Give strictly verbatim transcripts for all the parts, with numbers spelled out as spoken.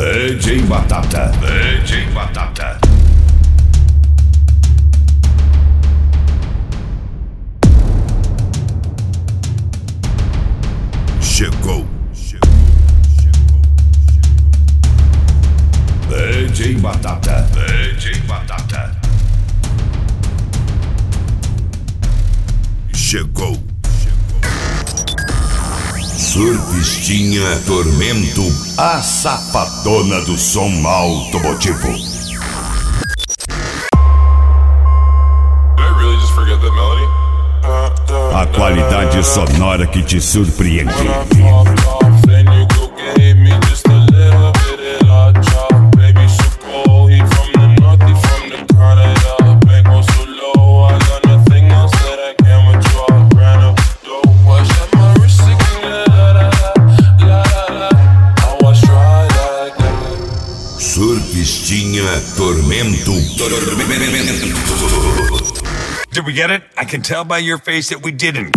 D J Batata, D J Batata. Chegou, chegou, chegou, chegou. D J Batata, D J Batata. Chegou, chegou. Surfistinha Tormento, a safadona do som automotivo. A qualidade sonora que te surpreende. Surfistinha Tormento. Did we get it? I can tell by your face that we didn't.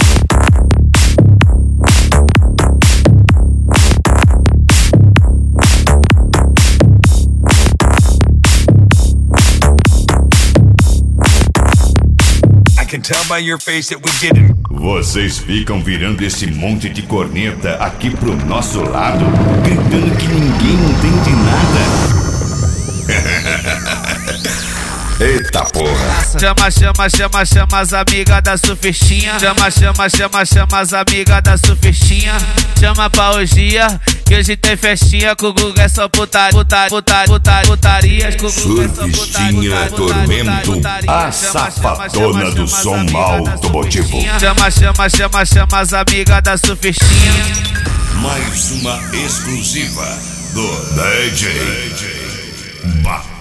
I can tell by your face that we didn't. Vocês ficam virando esse monte de corneta aqui pro nosso lado, gritando que ninguém entende nada. Eita porra! Chama, chama, chama, chama as amigas da surfistinha. Chama, chama, chama, chama as amigas da surfistinha. Chama pra orgia, que hoje tem festinha. Com o Gugu é só putaria, putaria, putaria, putaria, putarias. Surfistinha Tormento, a safadona do som automotivo. Chama, chama, chama, chama as amigas da surfistinha. Mais uma exclusiva do D J Batata.